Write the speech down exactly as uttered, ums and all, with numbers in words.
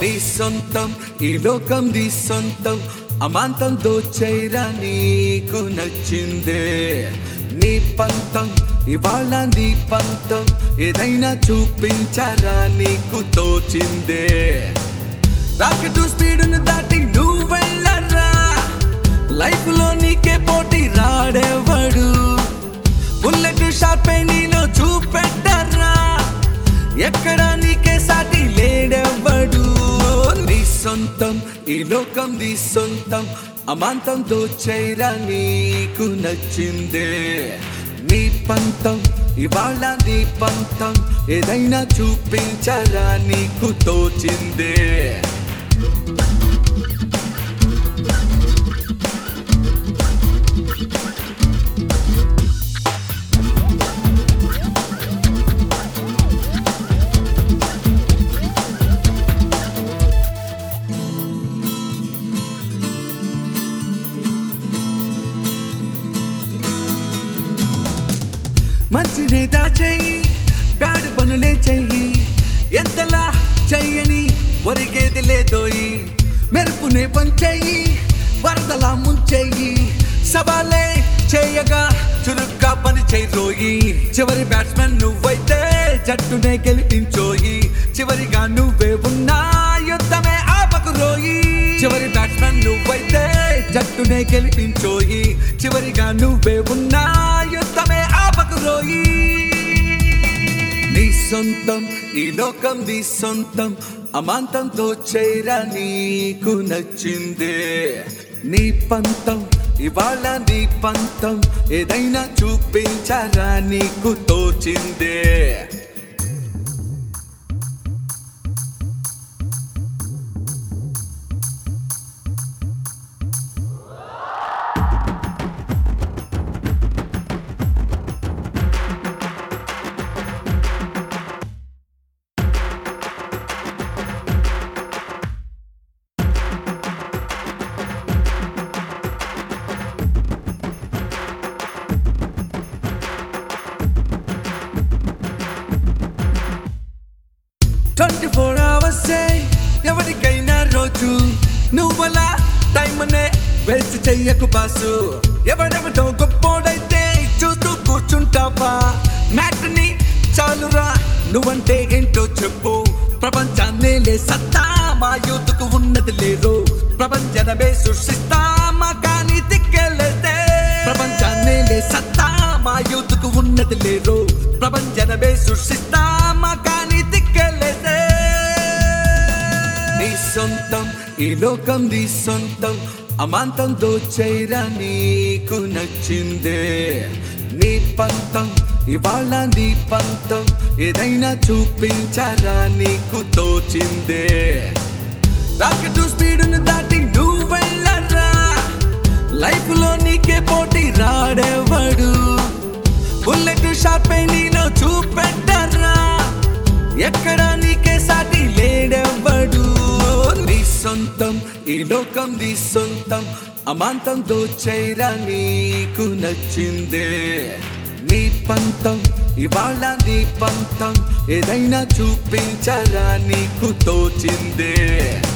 నీ సొంతం ఈ లోకం నీ సొంతం అమాంతం దోచైరా నీకు నచ్చిందే నీ పంతం ఇవాళ నీ పంతం ఏదైనా చూపించారా నీకు తోచిందే రాకెట్ స్పీడును దాటి నువ్వు వెళ్ళరా లైఫ్ లో నీకే పోటీ రాడేవాడు బుల్లెట్ షార్ప్ నీలో చూపెట్టరా ఎక్కడ నీకే సాటి లేడెవ్వడు నీ సొంతం ఈ లోకం నీ సొంతం అమాంతం దోచైరా నీకు నచ్చిందే నీ పంతం ఇవాళ నీ పంతం ఏదైనా చూపించారా నీకు తోచిందే మంచినే దాచేయి బ్యాడ్ పనులే చెయ్యి ఎంతలా చెయ్యని ఒరిగేది లేదోయి మెరుపునే పంచేయి వరదలా ముంచేయి సవాలే చేయగా చురుగ్గా పని చేయరోయి చివరి బ్యాట్స్మెన్ నువ్వైతే జట్టునే గెలిపించోయి చివరిగా నువ్వే ఉన్నా యుద్ధమే ఆపకు రోయి చివరి బ్యాట్స్మెన్ నువ్వైతే జట్టునే గెలిపించోయి చివరిగా నువ్వే ఉన్నా యుద్ధమే ఆపకు రోయి నీ సొంతం ఈ లోకం నీ సొంతం అమాంతం దోచైరా నీకు నచ్చిందే నీ పంతం ఇవాళ నీ పంతం ఏదైనా చూపించారా నీకు తోచిందే ట్వంటీ ఫోర్ అవర్స్ ఎవరికైనా రోజు నువ్వలా టైం అనే వేస్ట్ చెయ్యకు బాసు ఎవరెవడో గొప్పోడైతే చూస్తూ కూర్చుంటావా మ్యాట్ని చాలురా నువ్వంటే ఏంటో చెప్పు ప్రపంచాన్నే లే సత్తా మా యూత్కు ఉన్నది లేరు ప్రపంచనమే సృష్టిస్తా మా కానీ దిక్కెళ్ళేస్తే ప్రపంచాన్నే లే సత్తా మా యూత్కు ఉన్నది లేరు ప్రపంచనమే సృష్టిస్తా మా కానీ దిక్కెళ్ళేస్తే నీ సొంతం ఈ లోకం నీ సొంతం అమాంతం దోచైరా నీకు నచ్చిందే నీ పంతం ఇవాళ నీ పంతం ఏదైనా చూపించారా నీకు తోచిందే రాకెట్ స్పీడును దాటి నువ్వు వెళ్ళరా లైఫ్ లో నీకే పోటీ రాడేవాడు బుల్లెట్ షార్ప్ నీలో చూపెట్టరా ఎక్కడ నీకే సాటి లేడెవ్వడు నీ సొంతం ఈ లోకం నీ సొంతం అమాంతం దోచైరా నీకు నచ్చిందే నీ పంతం ఇవాళ నీ పంతం ఏదైనా చూపించారా నీకు తోచిందే